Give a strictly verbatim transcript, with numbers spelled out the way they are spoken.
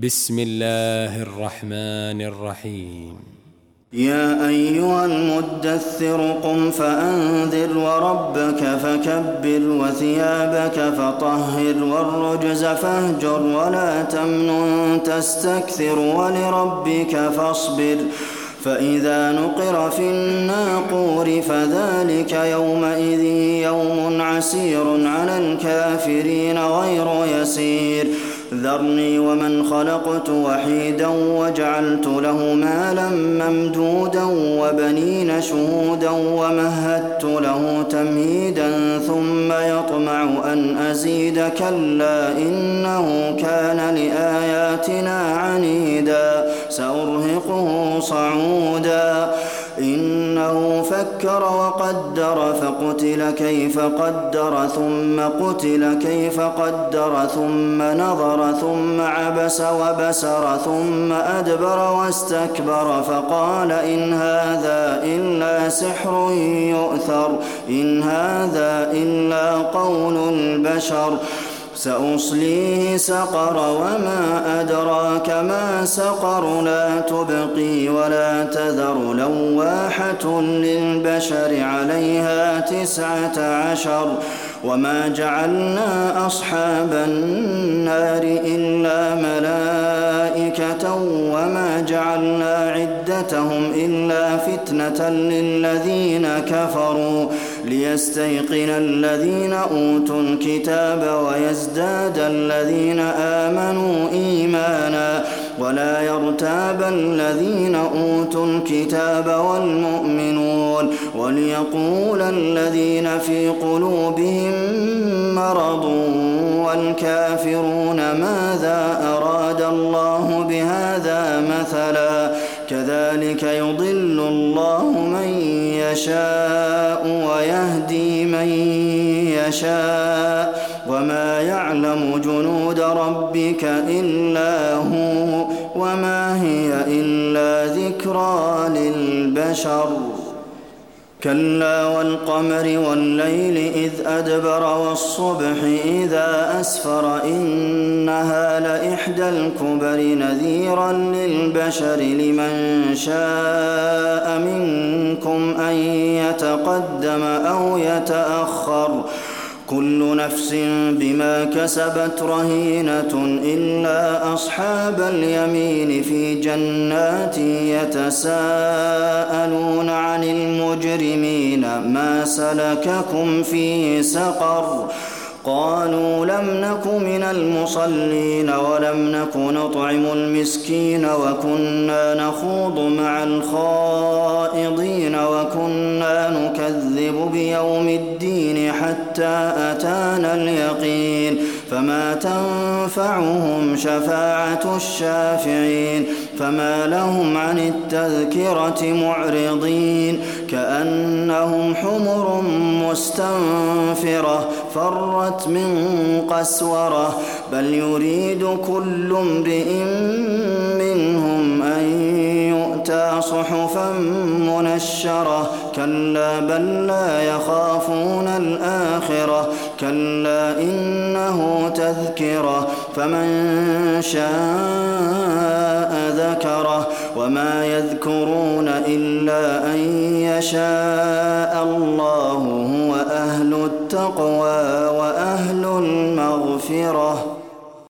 بسم الله الرحمن الرحيم. يا أيها المدثر قم فأنذر وربك فكبر وثيابك فطهر والرجز فاهجر ولا تمنن تستكثر ولربك فاصبر فإذا نقر في الناقور فذلك يومئذ يوم عسير على الكافرين غير يسير ذرني ومن خلقت وحيدا وجعلت له مالا ممدودا وبنين شهودا ومهدت له تمهيدا ثم يطمع أن أزيد كلا إنه كان لآياتنا عنيدا سأرهقه صعودا إنه فكر وقدر فقتل كيف قدر ثم قتل كيف قدر ثم نظر ثم عبس وبسر ثم أدبر واستكبر فقال إن هذا إلا سحر يؤثر إن هذا إلا قول البشر سأصليه سقر وما أدراك ما سقر لا تبقي ولا تذر لواحة للبشر عليها تسعة عشر وما جعلنا أصحاب النار إلا ملائكة وما جعلنا عدتهم إلا فتنة للذين كفروا ليستيقن الذين أوتوا الكتاب ويزداد الذين آمنوا إيمانا ولا يرتاب الذين أوتوا الكتاب والمؤمنون وليقول الذين في قلوبهم مرض والكافرون ماذا أراد الله بهذا مثلا كذلك يضل الله من يشاء ويهدي من يشاء وما يعلم جنود ربك إلا هو وما هي إلا ذكرى للبشر كلا والقمر والليل إذ أدبر والصبح إذا أسفر إنها لإحدى الكبر نذيرا للبشر لمن شاء منكم أن يتقدم أو يتأخر كل نفس بما كسبت رهينة إلا أصحاب اليمين في جنات يتساءلون عن المجرمين ما سلككم في سقر قالوا لم نك من المصلين ولم نك نطعم المسكين وكنا نخوض مع الخائضين وكنا نكذب بيوم الدين حتى أتانا اليقين فما تنفعهم شفاعة الشافعين فما لهم عن التذكرة معرضين كأنهم حمر مستنفرة فرت من قسورة بل يريد كل امرئ منهم أن يؤتى صحفا منشرة كلا بل لا يخافون الآخرة كلا إنه تذكرة فمن شاء ذكره وما يذكرون إلا أن يشاء الله هو أهل التقوى وأهل المغفرة